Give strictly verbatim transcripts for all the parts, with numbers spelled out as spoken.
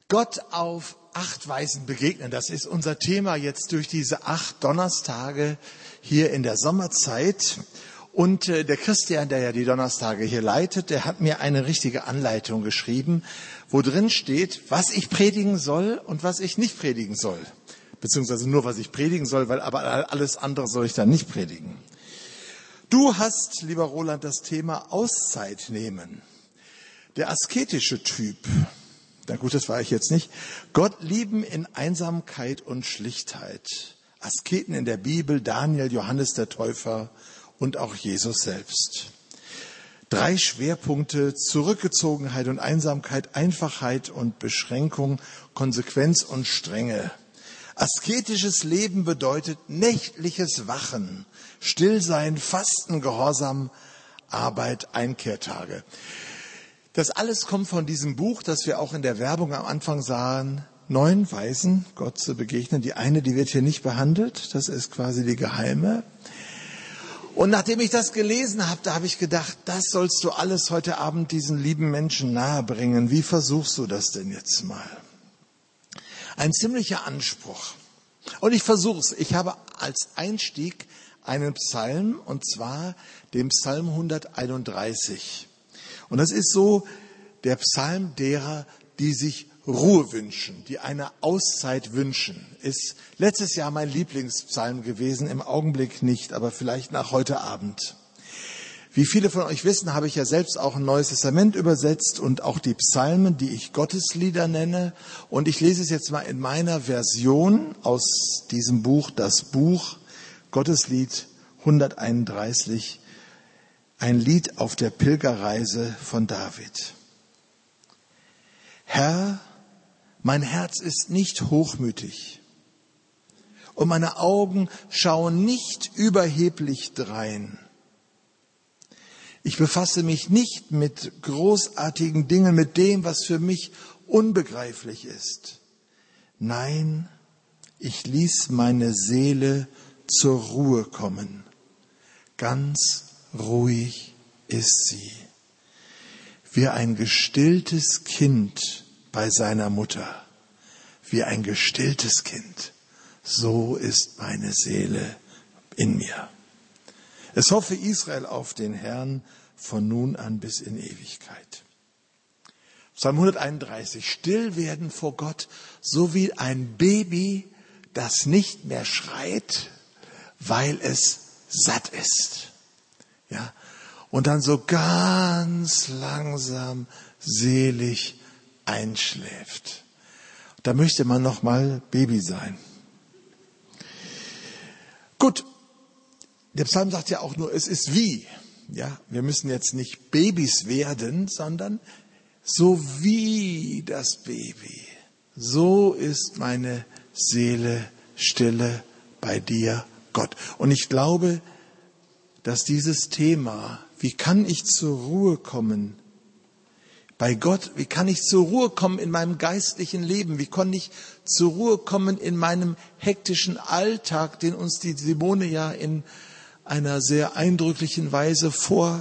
Gott auf acht Weisen begegnen, das ist unser Thema jetzt durch diese acht Donnerstage hier in der Sommerzeit. Und äh, der Christian, der ja die Donnerstage hier leitet, der hat mir eine richtige Anleitung geschrieben, wo drin steht, was ich predigen soll und was ich nicht predigen soll. Beziehungsweise nur, was ich predigen soll, weil aber alles andere soll ich dann nicht predigen. Du hast, lieber Roland, das Thema Auszeit nehmen. Der asketische Typ, na gut, das war ich jetzt nicht, Gott lieben in Einsamkeit und Schlichtheit. Asketen in der Bibel, Daniel, Johannes der Täufer und auch Jesus selbst. Drei Schwerpunkte: Zurückgezogenheit und Einsamkeit, Einfachheit und Beschränkung, Konsequenz und Strenge. Asketisches Leben bedeutet nächtliches Wachen, Stillsein, Fasten, Gehorsam, Arbeit, Einkehrtage. Das alles kommt von diesem Buch, das wir auch in der Werbung am Anfang sahen. Neun Weisen, Gott zu begegnen. Die eine, die wird hier nicht behandelt. Das ist quasi die geheime. Und nachdem ich das gelesen habe, da habe ich gedacht, das sollst du alles heute Abend diesen lieben Menschen nahebringen. Wie versuchst du das denn jetzt mal? Ein ziemlicher Anspruch. Und ich versuche es. Ich habe als Einstieg einen Psalm, und zwar den Psalm hunderteinunddreißig. Und das ist so der Psalm derer, die sich Ruhe wünschen, die eine Auszeit wünschen. Ist letztes Jahr mein Lieblingspsalm gewesen, im Augenblick nicht, aber vielleicht nach heute Abend. Wie viele von euch wissen, habe ich ja selbst auch ein Neues Testament übersetzt und auch die Psalmen, die ich Gotteslieder nenne. Und ich lese es jetzt mal in meiner Version aus diesem Buch, das Buch Gotteslied hunderteinunddreißig, ein Lied auf der Pilgerreise von David. Herr, mein Herz ist nicht hochmütig und meine Augen schauen nicht überheblich drein. Ich befasse mich nicht mit großartigen Dingen, mit dem, was für mich unbegreiflich ist. Nein, ich ließ meine Seele zur Ruhe kommen. Ganz ruhig ist sie, wie ein gestilltes Kind bei seiner Mutter. Wie ein gestilltes Kind, so ist meine Seele in mir. Es hoffe Israel auf den Herrn von nun an bis in Ewigkeit. Psalm hunderteinunddreißig. Still werden vor Gott, so wie ein Baby, das nicht mehr schreit, weil es satt ist. Ja. Und dann so ganz langsam, selig einschläft. Da möchte man noch mal Baby sein. Gut. Der Psalm sagt ja auch nur, es ist wie. Ja, wir müssen jetzt nicht Babys werden, sondern so wie das Baby. So ist meine Seele stille bei dir, Gott. Und ich glaube, dass dieses Thema, wie kann ich zur Ruhe kommen bei Gott, wie kann ich zur Ruhe kommen in meinem geistlichen Leben, wie kann ich zur Ruhe kommen in meinem hektischen Alltag, den uns die Simone ja in einer sehr eindrücklichen Weise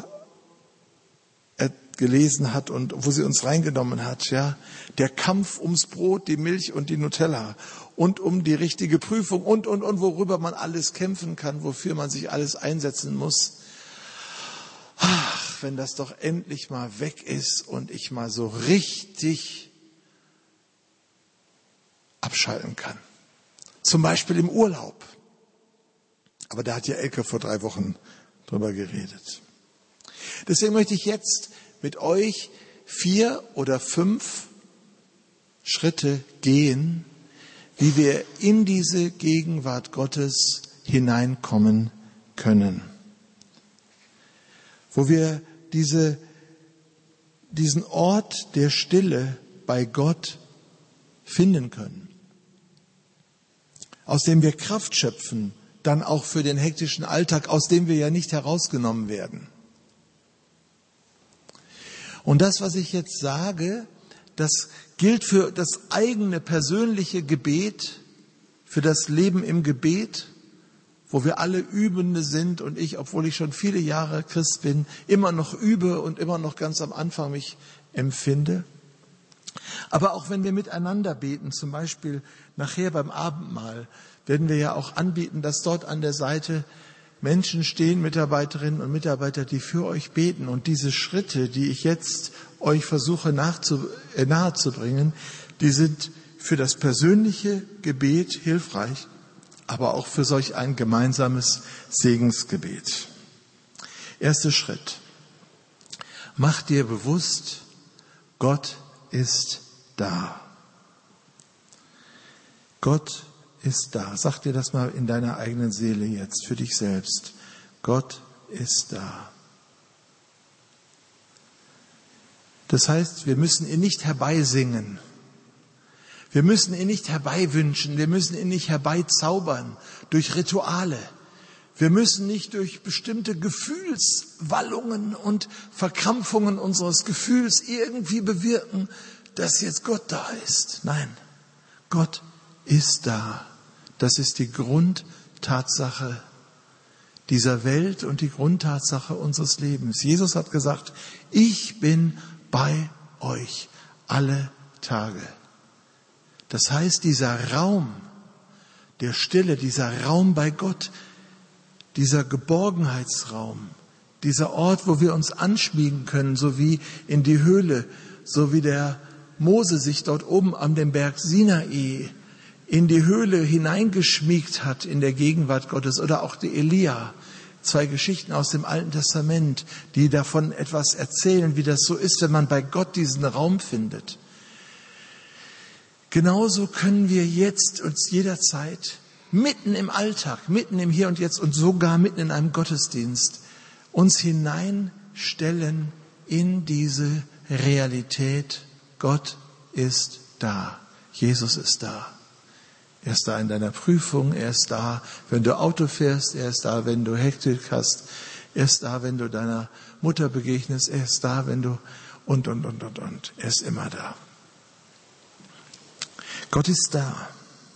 vorgelesen hat und wo sie uns reingenommen hat, ja. Der Kampf ums Brot, die Milch und die Nutella und um die richtige Prüfung und, und, und, worüber man alles kämpfen kann, wofür man sich alles einsetzen muss. Ach, wenn das doch endlich mal weg ist und ich mal so richtig abschalten kann. Zum Beispiel im Urlaub. Aber da hat ja Elke vor drei Wochen drüber geredet. Deswegen möchte ich jetzt mit euch vier oder fünf Schritte gehen, wie wir in diese Gegenwart Gottes hineinkommen können. Wo wir diese, diesen Ort der Stille bei Gott finden können. Aus dem wir Kraft schöpfen, dann auch für den hektischen Alltag, aus dem wir ja nicht herausgenommen werden. Und das, was ich jetzt sage, das gilt für das eigene persönliche Gebet, für das Leben im Gebet, wo wir alle Übende sind und ich, obwohl ich schon viele Jahre Christ bin, immer noch übe und immer noch ganz am Anfang mich empfinde. Aber auch wenn wir miteinander beten, zum Beispiel nachher beim Abendmahl, werden wir ja auch anbieten, dass dort an der Seite Menschen stehen, Mitarbeiterinnen und Mitarbeiter, die für euch beten. Und diese Schritte, die ich jetzt euch versuche nachzu, äh, nahezubringen, die sind für das persönliche Gebet hilfreich, aber auch für solch ein gemeinsames Segensgebet. Erster Schritt. Mach dir bewusst, Gott ist da. Gott ist da. Sag dir das mal in deiner eigenen Seele jetzt, für dich selbst. Gott ist da. Das heißt, wir müssen ihn nicht herbeisingen. Wir müssen ihn nicht herbeiwünschen. Wir müssen ihn nicht herbeizaubern durch Rituale. Wir müssen nicht durch bestimmte Gefühlswallungen und Verkrampfungen unseres Gefühls irgendwie bewirken, dass jetzt Gott da ist. Nein, Gott ist da. Das ist die Grundtatsache dieser Welt und die Grundtatsache unseres Lebens. Jesus hat gesagt, ich bin bei euch alle Tage. Das heißt, dieser Raum der Stille, dieser Raum bei Gott, dieser Geborgenheitsraum, dieser Ort, wo wir uns anschmiegen können, so wie in die Höhle, so wie der Mose sich dort oben am dem Berg Sinai in die Höhle hineingeschmiegt hat in der Gegenwart Gottes, oder auch die Elia, zwei Geschichten aus dem Alten Testament, die davon etwas erzählen, wie das so ist, wenn man bei Gott diesen Raum findet. Genauso können wir jetzt uns jederzeit mitten im Alltag, mitten im Hier und Jetzt und sogar mitten in einem Gottesdienst uns hineinstellen in diese Realität. Gott ist da. Jesus ist da. Er ist da in deiner Prüfung. Er ist da, wenn du Auto fährst. Er ist da, wenn du Hektik hast. Er ist da, wenn du deiner Mutter begegnest. Er ist da, wenn du und, und, und, und, und. Er ist immer da. Gott ist da.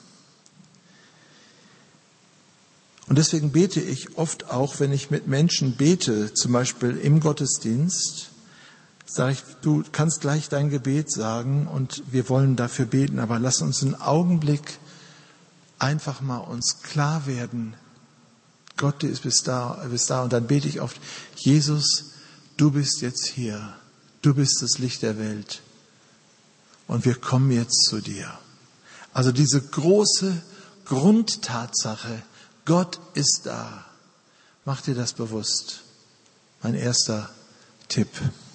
Und deswegen bete ich oft auch, wenn ich mit Menschen bete, zum Beispiel im Gottesdienst, sage ich, du kannst gleich dein Gebet sagen und wir wollen dafür beten, aber lass uns einen Augenblick einfach mal uns klar werden, Gott ist bis da, bis da. Und dann bete ich oft, Jesus, du bist jetzt hier, du bist das Licht der Welt und wir kommen jetzt zu dir. Also diese große Grundtatsache, Gott ist da. Mach dir das bewusst. Mein erster Tipp.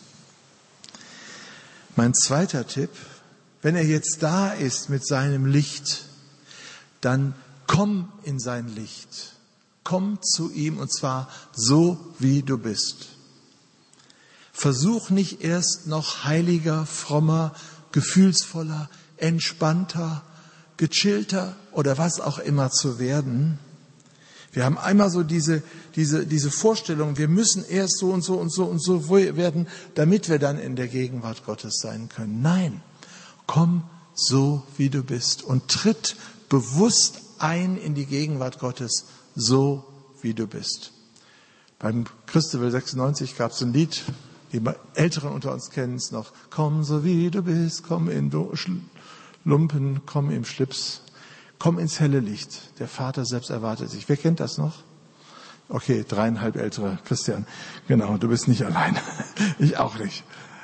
Mein zweiter Tipp, wenn er jetzt da ist mit seinem Licht, dann komm in sein Licht. Komm zu ihm und zwar so, wie du bist. Versuch nicht erst noch heiliger, frommer, gefühlsvoller, entspannter, gechillter oder was auch immer zu werden. Wir haben einmal so diese, diese, diese Vorstellung, wir müssen erst so und so und so und so werden, damit wir dann in der Gegenwart Gottes sein können. Nein, komm so, wie du bist und tritt bewusst ein in die Gegenwart Gottes, so wie du bist. Beim Christabel sechsundneunzig gab es ein Lied, die Älteren unter uns kennen es noch. Komm so, wie du bist, komm in Lumpen, komm im Schlips. Komm ins helle Licht. Der Vater selbst erwartet sich. Wer kennt das noch? Okay, dreieinhalb Ältere. Christian, genau, du bist nicht allein. Ich auch nicht.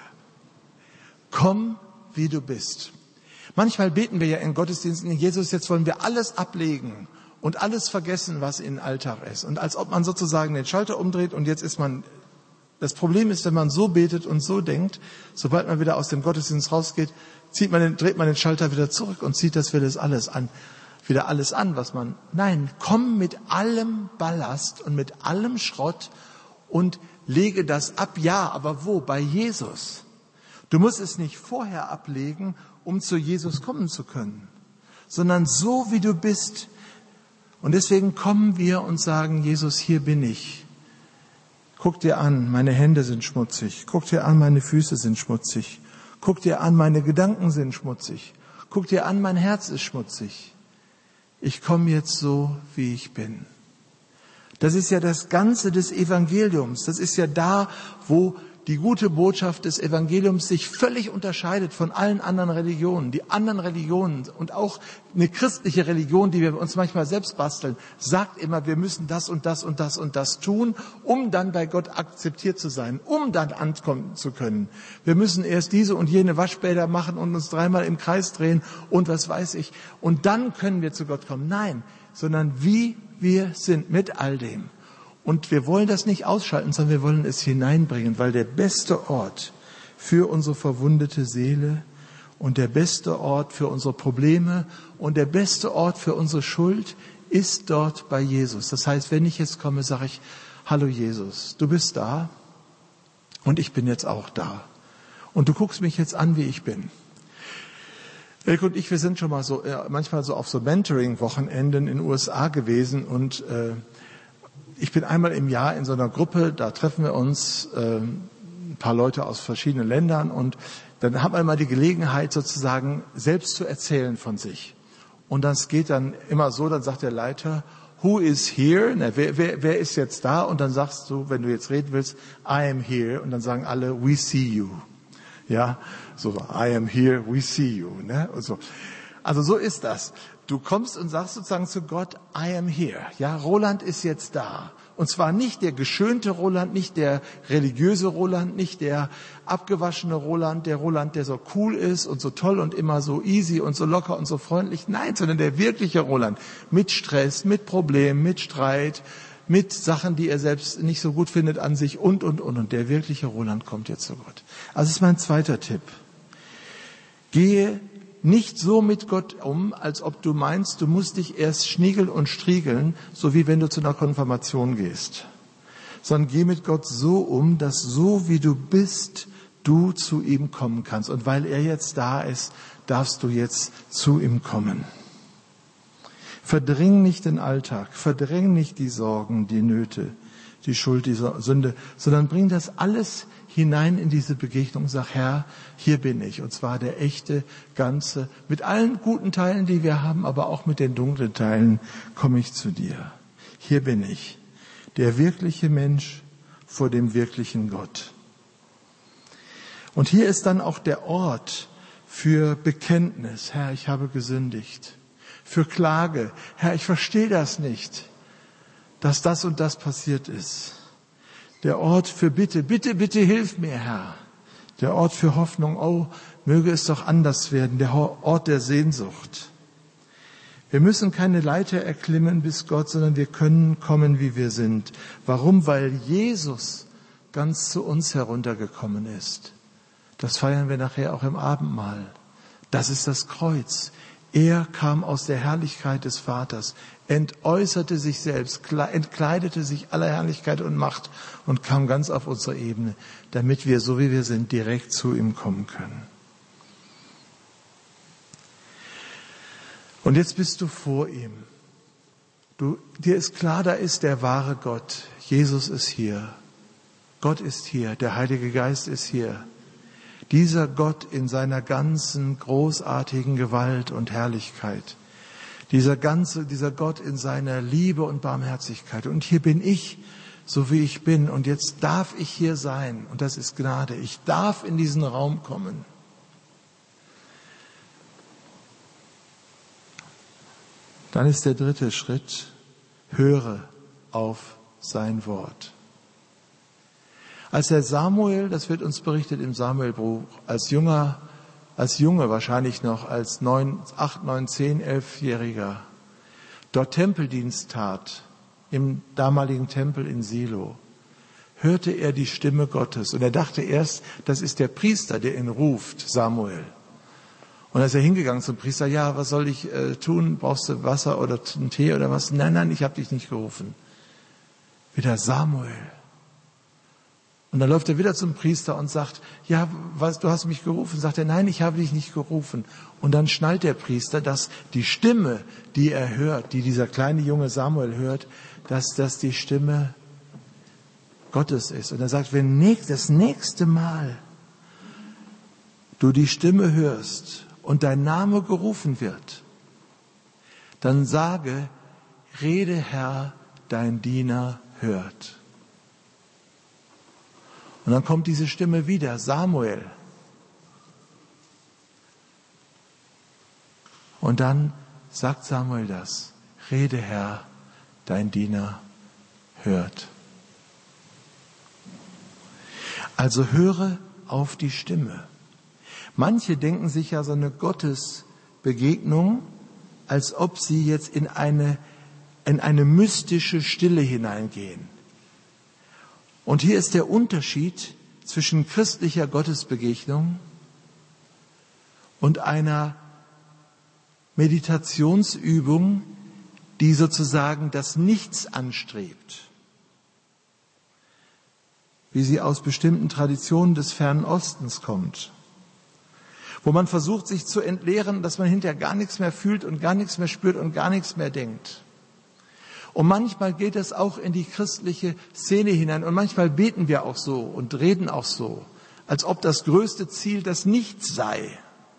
Komm, wie du bist. Manchmal beten wir ja in Gottesdiensten, Jesus, jetzt wollen wir alles ablegen und alles vergessen, was in Alltag ist. Und als ob man sozusagen den Schalter umdreht und jetzt ist man, das Problem ist, wenn man so betet und so denkt, sobald man wieder aus dem Gottesdienst rausgeht, zieht man den, dreht man den Schalter wieder zurück und zieht das wieder alles an. wieder alles an, was man, nein, komm mit allem Ballast und mit allem Schrott und lege das ab. Ja, aber wo? Bei Jesus. Du musst es nicht vorher ablegen, um zu Jesus kommen zu können, sondern so wie du bist. Und deswegen kommen wir und sagen, Jesus, hier bin ich. Guck dir an, meine Hände sind schmutzig. Guck dir an, meine Füße sind schmutzig. Guck dir an, meine Gedanken sind schmutzig. Guck dir an, mein Herz ist schmutzig. Ich komme jetzt so, wie ich bin. Das ist ja das Ganze des Evangeliums. Das ist ja da, wo die gute Botschaft des Evangeliums sich völlig unterscheidet von allen anderen Religionen. Die anderen Religionen und auch eine christliche Religion, die wir uns manchmal selbst basteln, sagt immer, wir müssen das und das und das und das tun, um dann bei Gott akzeptiert zu sein, um dann ankommen zu können. Wir müssen erst diese und jene Waschbäder machen und uns dreimal im Kreis drehen und was weiß ich. Und dann können wir zu Gott kommen. Nein, sondern wie wir sind mit all dem. Und wir wollen das nicht ausschalten, sondern wir wollen es hineinbringen, weil der beste Ort für unsere verwundete Seele und der beste Ort für unsere Probleme und der beste Ort für unsere Schuld ist dort bei Jesus. Das heißt, wenn ich jetzt komme, sage ich, hallo Jesus, du bist da und ich bin jetzt auch da. Und du guckst mich jetzt an, wie ich bin. Elke und ich, wir sind schon mal so, äh, manchmal so auf so Mentoring-Wochenenden in den U S A gewesen und äh, ich bin einmal im Jahr in so einer Gruppe, da treffen wir uns, äh, ein paar Leute aus verschiedenen Ländern und dann haben wir mal die Gelegenheit sozusagen selbst zu erzählen von sich. Und das geht dann immer so, dann sagt der Leiter, who is here? Na, wer, wer, wer ist jetzt da? Und dann sagst du, wenn du jetzt reden willst, I am here. Und dann sagen alle, we see you. Ja, so, I am here, we see you. Ne? Und so. Also so ist das. Du kommst und sagst sozusagen zu Gott, I am here. Ja, Roland ist jetzt da. Und zwar nicht der geschönte Roland, nicht der religiöse Roland, nicht der abgewaschene Roland, der Roland, der so cool ist und so toll und immer so easy und so locker und so freundlich. Nein, sondern der wirkliche Roland. Mit Stress, mit Problemen, mit Streit, mit Sachen, die er selbst nicht so gut findet an sich und, und, und. Und der wirkliche Roland kommt jetzt zu Gott. Also das ist mein zweiter Tipp. Gehe nicht so mit Gott um, als ob du meinst, du musst dich erst schniegeln und striegeln, so wie wenn du zu einer Konfirmation gehst. Sondern geh mit Gott so um, dass so wie du bist, du zu ihm kommen kannst. Und weil er jetzt da ist, darfst du jetzt zu ihm kommen. Verdräng nicht den Alltag, verdräng nicht die Sorgen, die Nöte, die Schuld, die Sünde, sondern bring das alles hinein in diese Begegnung. Sag, Herr, hier bin ich. Und zwar der echte, ganze, mit allen guten Teilen, die wir haben, aber auch mit den dunklen Teilen komme ich zu dir. Hier bin ich, der wirkliche Mensch vor dem wirklichen Gott. Und hier ist dann auch der Ort für Bekenntnis. Herr, ich habe gesündigt. Für Klage. Herr, ich verstehe das nicht, dass das und das passiert ist. Der Ort für Bitte, bitte, bitte hilf mir, Herr. Der Ort für Hoffnung, oh, möge es doch anders werden. Der Ort der Sehnsucht. Wir müssen keine Leiter erklimmen bis Gott, sondern wir können kommen, wie wir sind. Warum? Weil Jesus ganz zu uns heruntergekommen ist. Das feiern wir nachher auch im Abendmahl. Das ist das Kreuz. Er kam aus der Herrlichkeit des Vaters, entäußerte sich selbst, entkleidete sich aller Herrlichkeit und Macht und kam ganz auf unsere Ebene, damit wir, so wie wir sind, direkt zu ihm kommen können. Und jetzt bist du vor ihm. Du, dir ist klar, da ist der wahre Gott. Jesus ist hier. Gott ist hier. Der Heilige Geist ist hier. Dieser Gott in seiner ganzen großartigen Gewalt und Herrlichkeit. Dieser ganze, dieser Gott in seiner Liebe und Barmherzigkeit. Und hier bin ich, so wie ich bin. Und jetzt darf ich hier sein. Und das ist Gnade. Ich darf in diesen Raum kommen. Dann ist der dritte Schritt, höre auf sein Wort. Als der Samuel, das wird uns berichtet im Samuelbuch, als junger, als Junge wahrscheinlich noch, als neun, acht, neun, zehn, elfjähriger, dort Tempeldienst tat, im damaligen Tempel in Silo, hörte er die Stimme Gottes. Und er dachte erst, das ist der Priester, der ihn ruft, Samuel. Und dann ist er hingegangen zum Priester, ja, was soll ich äh, tun? Brauchst du Wasser oder einen Tee oder was? Nein, nein, ich habe dich nicht gerufen. Wieder Samuel. Und dann läuft er wieder zum Priester und sagt, ja, was, du hast mich gerufen. Sagt er, nein, ich habe dich nicht gerufen. Und dann schnallt der Priester, dass die Stimme, die er hört, die dieser kleine junge Samuel hört, dass das die Stimme Gottes ist. Und er sagt, wenn das nächste Mal du die Stimme hörst und dein Name gerufen wird, dann sage, rede Herr, dein Diener hört. Und dann kommt diese Stimme wieder, Samuel. Und dann sagt Samuel das, rede Herr, dein Diener hört. Also höre auf die Stimme. Manche denken sich ja so eine Gottesbegegnung, als ob sie jetzt in eine, in eine mystische Stille hineingehen. Und hier ist der Unterschied zwischen christlicher Gottesbegegnung und einer Meditationsübung, die sozusagen das Nichts anstrebt, wie sie aus bestimmten Traditionen des Fernen Ostens kommt, wo man versucht, sich zu entleeren, dass man hinterher gar nichts mehr fühlt und gar nichts mehr spürt und gar nichts mehr denkt. Und manchmal geht es auch in die christliche Szene hinein und manchmal beten wir auch so und reden auch so, als ob das größte Ziel das Nichts sei.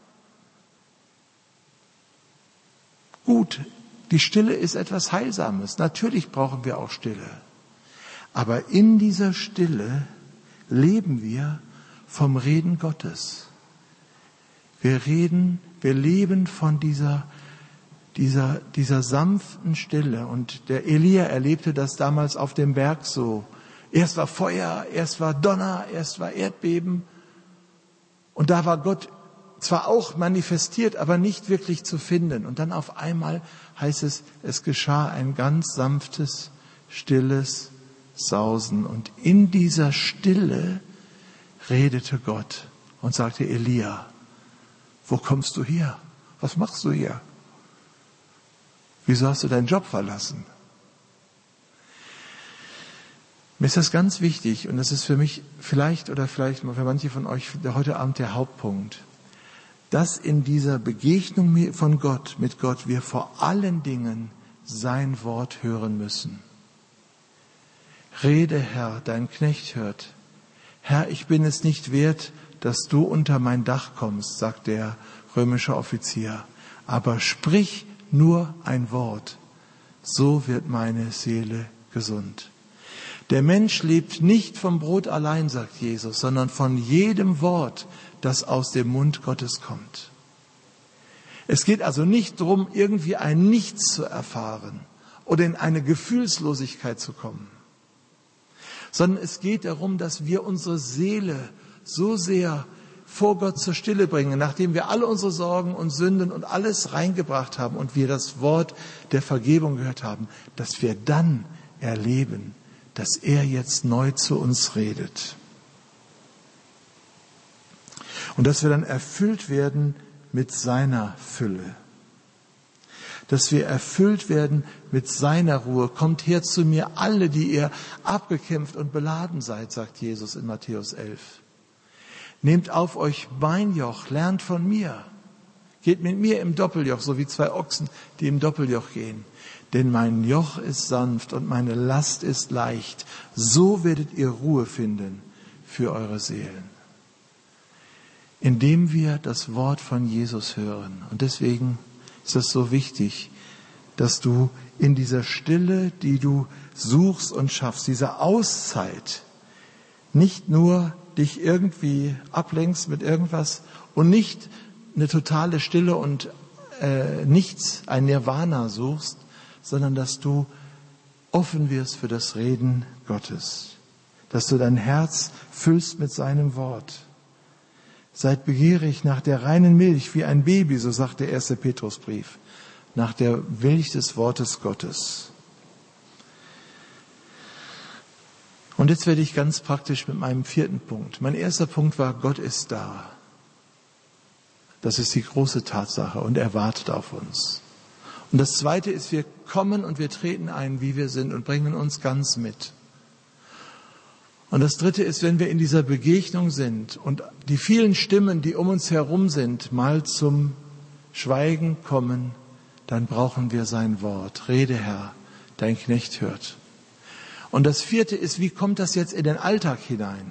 Gut, die Stille ist etwas Heilsames. Natürlich brauchen wir auch Stille. Aber in dieser Stille leben wir vom Reden Gottes. Wir reden, wir leben von dieser, dieser, dieser sanften Stille. Und der Elia erlebte das damals auf dem Berg so. Erst war Feuer, erst war Donner, erst war Erdbeben. Und da war Gott zwar auch manifestiert, aber nicht wirklich zu finden. Und dann auf einmal heißt es, es geschah ein ganz sanftes, stilles Sausen. Und in dieser Stille redete Gott und sagte, Elia, wo kommst du her? Was machst du hier? Wieso hast du deinen Job verlassen? Mir ist das ganz wichtig und das ist für mich vielleicht oder vielleicht für manche von euch heute Abend der Hauptpunkt, dass in dieser Begegnung von Gott, mit Gott, wir vor allen Dingen sein Wort hören müssen. Rede, Herr, dein Knecht hört. Herr, ich bin es nicht wert, dass du unter mein Dach kommst, sagt der römische Offizier. Aber sprich nur ein Wort, so wird meine Seele gesund. Der Mensch lebt nicht vom Brot allein, sagt Jesus, sondern von jedem Wort, das aus dem Mund Gottes kommt. Es geht also nicht darum, irgendwie ein Nichts zu erfahren oder in eine Gefühlslosigkeit zu kommen, sondern es geht darum, dass wir unsere Seele so sehr vor Gott zur Stille bringen, nachdem wir alle unsere Sorgen und Sünden und alles reingebracht haben und wir das Wort der Vergebung gehört haben, dass wir dann erleben, dass er jetzt neu zu uns redet. Und dass wir dann erfüllt werden mit seiner Fülle. Dass wir erfüllt werden mit seiner Ruhe. Kommt her zu mir alle, die ihr abgekämpft und beladen seid, sagt Jesus in Matthäus elf. Nehmt auf euch mein Joch, lernt von mir. Geht mit mir im Doppeljoch, so wie zwei Ochsen, die im Doppeljoch gehen. Denn mein Joch ist sanft und meine Last ist leicht. So werdet ihr Ruhe finden für eure Seelen. Indem wir das Wort von Jesus hören. Und deswegen ist es so wichtig, dass du in dieser Stille, die du suchst und schaffst, dieser Auszeit, nicht nur dich irgendwie ablenkst mit irgendwas und nicht eine totale Stille und äh, nichts, ein Nirvana suchst, sondern dass du offen wirst für das Reden Gottes, dass du dein Herz füllst mit seinem Wort. Seid begierig nach der reinen Milch wie ein Baby, so sagt der erste Petrusbrief, nach der Milch des Wortes Gottes. Und jetzt werde ich ganz praktisch mit meinem vierten Punkt. Mein erster Punkt war, Gott ist da. Das ist die große Tatsache und er wartet auf uns. Und das zweite ist, wir kommen und wir treten ein, wie wir sind und bringen uns ganz mit. Und das dritte ist, wenn wir in dieser Begegnung sind und die vielen Stimmen, die um uns herum sind, mal zum Schweigen kommen, dann brauchen wir sein Wort. Rede, Herr, dein Knecht hört. Und das vierte ist, wie kommt das jetzt in den Alltag hinein?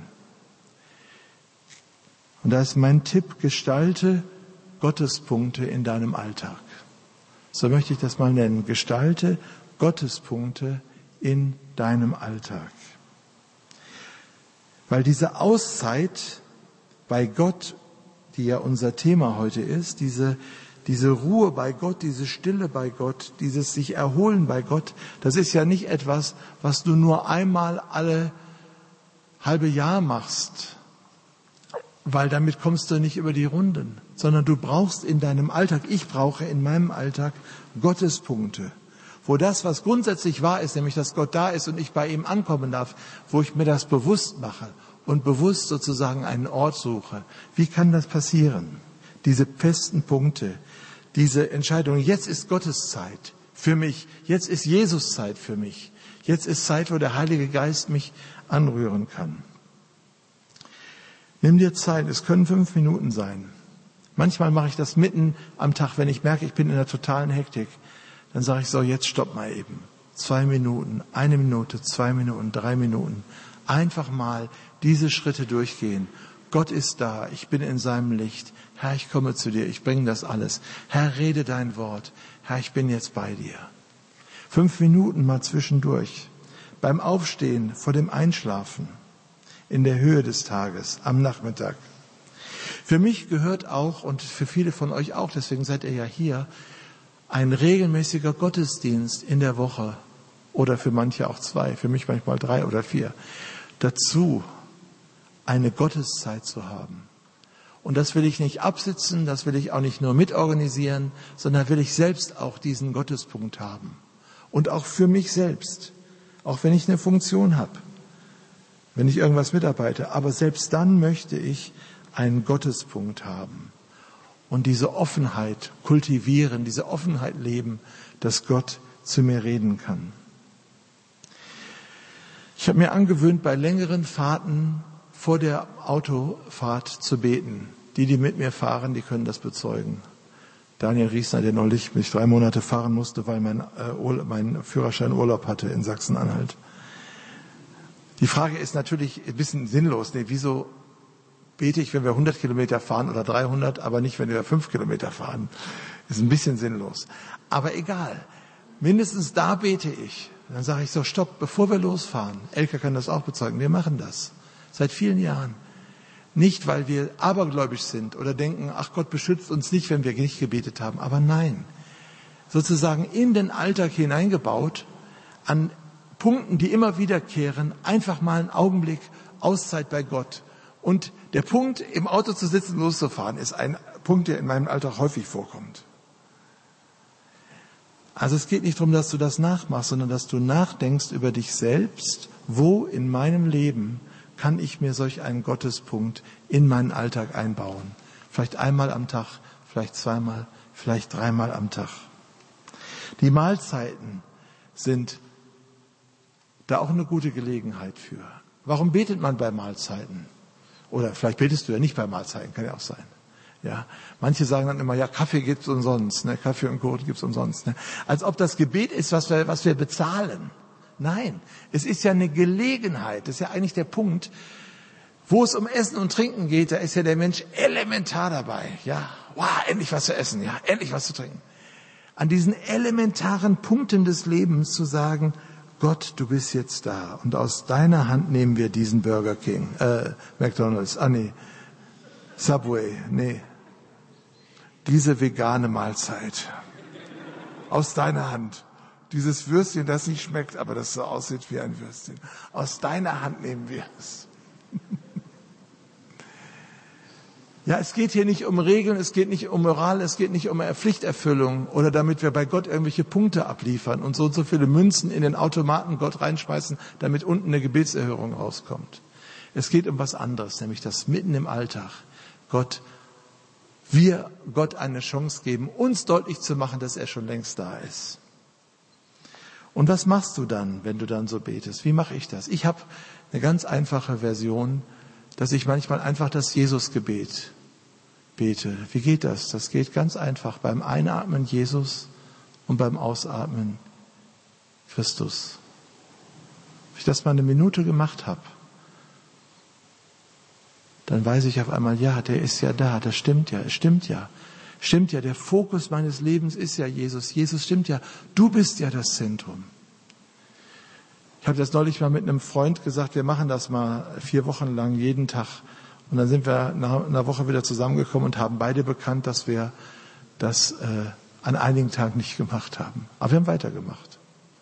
Und da ist mein Tipp, gestalte Gottespunkte in deinem Alltag. So möchte ich das mal nennen. Gestalte Gottespunkte in deinem Alltag. Weil diese Auszeit bei Gott, die ja unser Thema heute ist, diese, diese Ruhe bei Gott, diese Stille bei Gott, dieses sich erholen bei Gott, das ist ja nicht etwas, was du nur einmal alle halbe Jahr machst, weil damit kommst du nicht über die Runden, sondern du brauchst in deinem Alltag, ich brauche in meinem Alltag Gottespunkte, wo das, was grundsätzlich wahr ist, nämlich dass Gott da ist und ich bei ihm ankommen darf, wo ich mir das bewusst mache und bewusst sozusagen einen Ort suche. Wie kann das passieren? Diese festen Punkte, diese Entscheidung, jetzt ist Gottes Zeit für mich, jetzt ist Jesus Zeit für mich, jetzt ist Zeit, wo der Heilige Geist mich anrühren kann. Nimm dir Zeit, es können fünf Minuten sein. Manchmal mache ich das mitten am Tag, wenn ich merke, ich bin in der totalen Hektik. Dann sage ich so, jetzt stopp mal eben. Zwei Minuten, eine Minute, zwei Minuten, drei Minuten. Einfach mal diese Schritte durchgehen. Gott ist da, ich bin in seinem Licht. Herr, ich komme zu dir, ich bringe das alles. Herr, rede dein Wort. Herr, ich bin jetzt bei dir. Fünf Minuten mal zwischendurch. Beim Aufstehen, vor dem Einschlafen. In der Höhe des Tages, am Nachmittag. Für mich gehört auch, und für viele von euch auch, deswegen seid ihr ja hier, ein regelmäßiger Gottesdienst in der Woche oder für manche auch zwei, für mich manchmal drei oder vier, dazu eine Gotteszeit zu haben. Und das will ich nicht absitzen, das will ich auch nicht nur mitorganisieren, sondern will ich selbst auch diesen Gottespunkt haben. Und auch für mich selbst, auch wenn ich eine Funktion habe. Wenn ich irgendwas mitarbeite. Aber selbst dann möchte ich einen Gottespunkt haben und diese Offenheit kultivieren, diese Offenheit leben, dass Gott zu mir reden kann. Ich habe mir angewöhnt, bei längeren Fahrten vor der Autofahrt zu beten. Die, die mit mir fahren, die können das bezeugen. Daniel Riesner, der neulich mich drei Monate fahren musste, weil mein, äh, mein Führerschein Urlaub hatte in Sachsen-Anhalt. Die Frage ist natürlich ein bisschen sinnlos. Nee, wieso bete ich, wenn wir hundert Kilometer fahren oder dreihundert, aber nicht, wenn wir fünf Kilometer fahren? Ist ein bisschen sinnlos. Aber egal. Mindestens da bete ich. Dann sage ich so, stopp, bevor wir losfahren. Elke kann das auch bezeugen. Wir machen das. Seit vielen Jahren. Nicht, weil wir abergläubisch sind oder denken, ach Gott beschützt uns nicht, wenn wir nicht gebetet haben. Aber nein. Sozusagen in den Alltag hineingebaut, an Punkten, die immer wiederkehren, einfach mal einen Augenblick Auszeit bei Gott. Und der Punkt, im Auto zu sitzen, loszufahren, ist ein Punkt, der in meinem Alltag häufig vorkommt. Also es geht nicht darum, dass du das nachmachst, sondern dass du nachdenkst über dich selbst. Wo in meinem Leben kann ich mir solch einen Gottespunkt in meinen Alltag einbauen? Vielleicht einmal am Tag, vielleicht zweimal, vielleicht dreimal am Tag. Die Mahlzeiten sind da auch eine gute Gelegenheit für. Warum betet man bei Mahlzeiten? Oder vielleicht betest du ja nicht bei Mahlzeiten, kann ja auch sein. Ja, manche sagen dann immer, ja, Kaffee gibt's umsonst, ne? Kaffee und Kuchen gibt's umsonst, ne? Als ob das Gebet ist, was wir, was wir bezahlen. Nein, es ist ja eine Gelegenheit. Das ist ja eigentlich der Punkt, wo es um Essen und Trinken geht. Da ist ja der Mensch elementar dabei. Ja, wow, endlich was zu essen, ja, endlich was zu trinken. An diesen elementaren Punkten des Lebens zu sagen, Gott, du bist jetzt da und aus deiner Hand nehmen wir diesen Burger King, äh, McDonald's, ah nee, Subway, nee, diese vegane Mahlzeit aus deiner Hand, dieses Würstchen, das nicht schmeckt, aber das so aussieht wie ein Würstchen, aus deiner Hand nehmen wir es. Ja, es geht hier nicht um Regeln, es geht nicht um Moral, es geht nicht um Pflichterfüllung oder damit wir bei Gott irgendwelche Punkte abliefern und so und so viele Münzen in den Automaten Gott reinschmeißen, damit unten eine Gebetserhörung rauskommt. Es geht um was anderes, nämlich dass mitten im Alltag Gott, wir Gott eine Chance geben, uns deutlich zu machen, dass er schon längst da ist. Und was machst du dann, wenn du dann so betest? Wie mache ich das? Ich habe eine ganz einfache Version, dass ich manchmal einfach das Jesusgebet bete. Wie geht das? Das geht ganz einfach. Beim Einatmen Jesus und beim Ausatmen Christus. Wenn ich das mal eine Minute gemacht habe, dann weiß ich auf einmal, ja, der ist ja da, das stimmt ja, es stimmt ja. Stimmt ja, der Fokus meines Lebens ist ja Jesus. Jesus stimmt ja, du bist ja das Zentrum. Ich habe das neulich mal mit einem Freund gesagt, wir machen das mal vier Wochen lang jeden Tag. Und dann sind wir nach einer Woche wieder zusammengekommen und haben beide bekannt, dass wir das äh, an einigen Tagen nicht gemacht haben. Aber wir haben weitergemacht.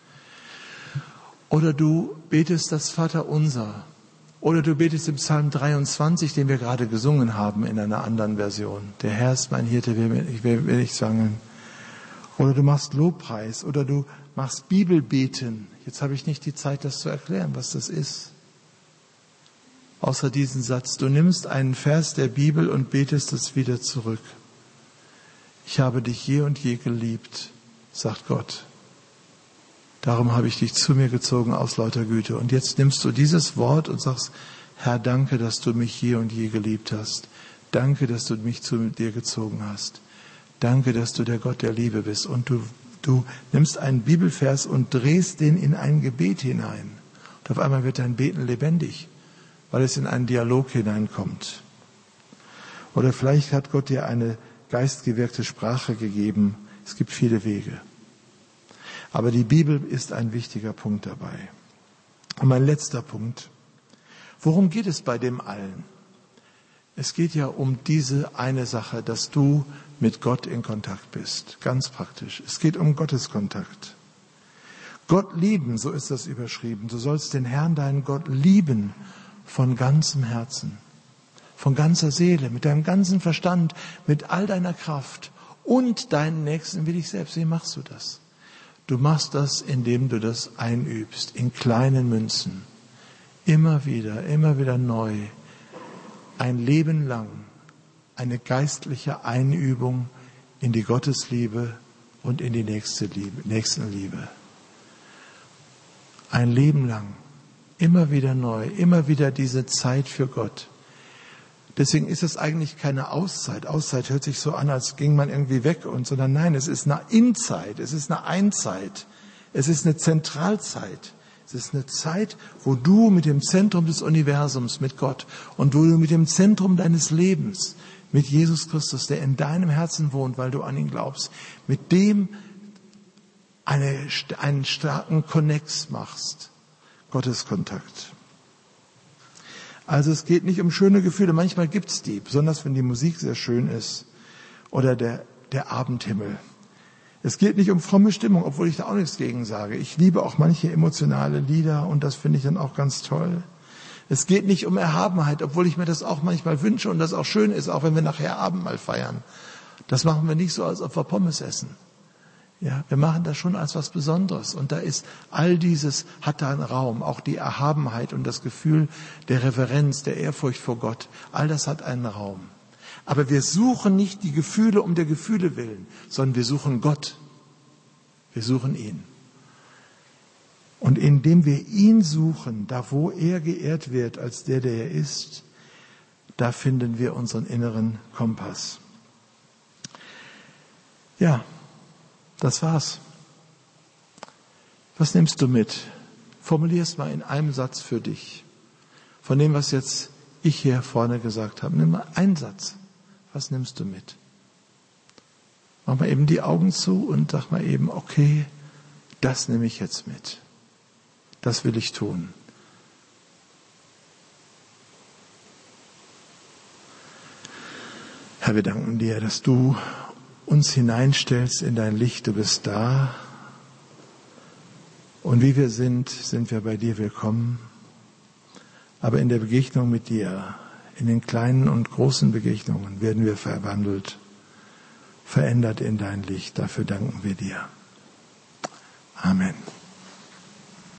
Oder du betest das Vaterunser. Oder du betest im Psalm dreiundzwanzig, den wir gerade gesungen haben in einer anderen Version. Der Herr ist mein Hirte, ich will, will ich sagen. Oder du machst Lobpreis. Oder du machst Bibelbeten. Jetzt habe ich nicht die Zeit, das zu erklären, was das ist. Außer diesen Satz. Du nimmst einen Vers der Bibel und betest es wieder zurück. Ich habe dich je und je geliebt, sagt Gott. Darum habe ich dich zu mir gezogen aus lauter Güte. Und jetzt nimmst du dieses Wort und sagst, Herr, danke, dass du mich je und je geliebt hast. Danke, dass du mich zu dir gezogen hast. Danke, dass du der Gott der Liebe bist. Und du, du nimmst einen Bibelvers und drehst den in ein Gebet hinein. Und auf einmal wird dein Beten lebendig, weil es in einen Dialog hineinkommt. Oder vielleicht hat Gott dir eine geistgewirkte Sprache gegeben. Es gibt viele Wege. Aber die Bibel ist ein wichtiger Punkt dabei. Und mein letzter Punkt. Worum geht es bei dem allen? Es geht ja um diese eine Sache, dass du mit Gott in Kontakt bist. Ganz praktisch. Es geht um Gotteskontakt. Gott lieben, so ist das überschrieben. Du sollst den Herrn, deinen Gott, lieben von ganzem Herzen, von ganzer Seele, mit deinem ganzen Verstand, mit all deiner Kraft und deinen Nächsten wie dich selbst. Wie machst du das? Du machst das, indem du das einübst, in kleinen Münzen. Immer wieder, immer wieder neu. Ein Leben lang eine geistliche Einübung in die Gottesliebe und in die nächste Liebe, Nächstenliebe. Ein Leben lang. Immer wieder neu. Immer wieder diese Zeit für Gott. Deswegen ist es eigentlich keine Auszeit. Auszeit hört sich so an, als ging man irgendwie weg und so. Nein, es ist eine Inzeit, es ist eine Einzeit, es ist eine Zentralzeit. Es ist eine Zeit, wo du mit dem Zentrum des Universums, mit Gott und wo du mit dem Zentrum deines Lebens, mit Jesus Christus, der in deinem Herzen wohnt, weil du an ihn glaubst, mit dem eine, einen starken Konnex machst. Gotteskontakt. Also es geht nicht um schöne Gefühle. Manchmal gibt's die, besonders wenn die Musik sehr schön ist oder der, der Abendhimmel. Es geht nicht um fromme Stimmung, obwohl ich da auch nichts gegen sage. Ich liebe auch manche emotionale Lieder und das finde ich dann auch ganz toll. Es geht nicht um Erhabenheit, obwohl ich mir das auch manchmal wünsche und das auch schön ist, auch wenn wir nachher Abendmahl feiern. Das machen wir nicht so, als ob wir Pommes essen. Ja, wir machen das schon als was Besonderes. Und da ist all dieses, hat da einen Raum. Auch die Erhabenheit und das Gefühl der Reverenz, der Ehrfurcht vor Gott. All das hat einen Raum. Aber wir suchen nicht die Gefühle um der Gefühle willen, sondern wir suchen Gott. Wir suchen ihn. Und indem wir ihn suchen, da wo er geehrt wird als der, der er ist, da finden wir unseren inneren Kompass. Ja. Das war's. Was nimmst du mit? Formulier es mal in einem Satz für dich. Von dem, was jetzt ich hier vorne gesagt habe. Nimm mal einen Satz. Was nimmst du mit? Mach mal eben die Augen zu und sag mal eben, okay, das nehme ich jetzt mit. Das will ich tun. Herr, wir danken dir, dass du uns hineinstellst in dein Licht, du bist da. Und wie wir sind, sind wir bei dir willkommen. Aber in der Begegnung mit dir, in den kleinen und großen Begegnungen, werden wir verwandelt, verändert in dein Licht. Dafür danken wir dir. Amen.